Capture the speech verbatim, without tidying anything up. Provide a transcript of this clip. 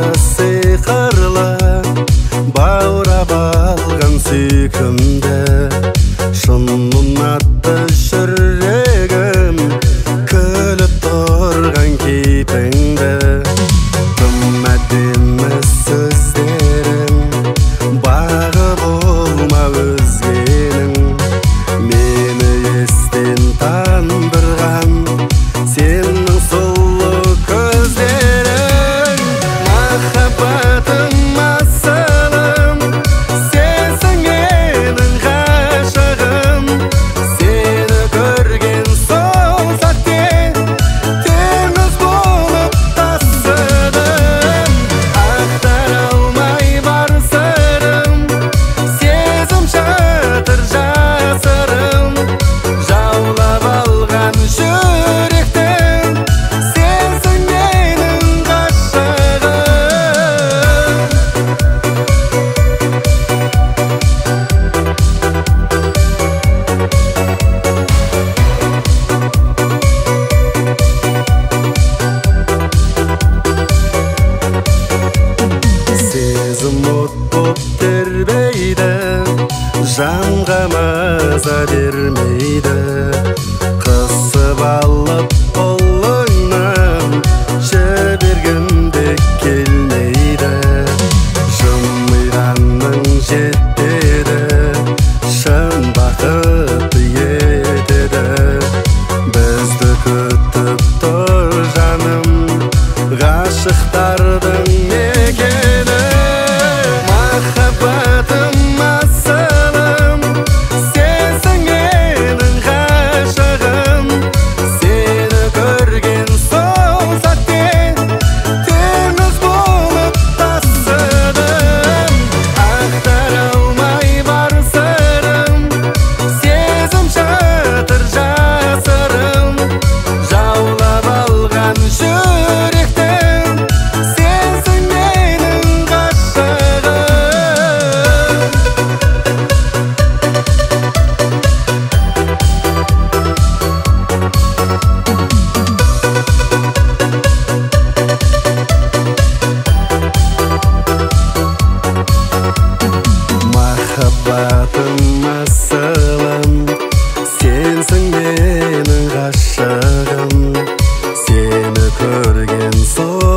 сиқырлы баурап алған сүйкімді шын ұнатты жүрегім күліп тұрған кейпіңді тым әдемі сөздерің бағы болма өзгенің мені естен тандырған сенің сұлу көздерің махаббатым асылым сенсің менің ғашығым сені көрген сол сәтте теңіз болып тасыдым ақтара алмай бар сырым сезім жатыр жасырым жаулап алған жүректің сенсің менің ғашығым сезім от боп тербейді жанға маза бермейді қысып алып қолыңнан жібергім де келмейді жымиғаның жетеді шын бақыт етеді бізді күтіп тұр жаным ғашықтардың мекені махаббатым асылым сенсің менің ғашығым сені көрген сол сәтте теңіз болып тасыдым ақтара алмай бар сырым сезім жатыр жасырым жаулап алған жүректің сенсің менің ғашығым махаббатым асылым сенсің менің ғашығым сені көрген сол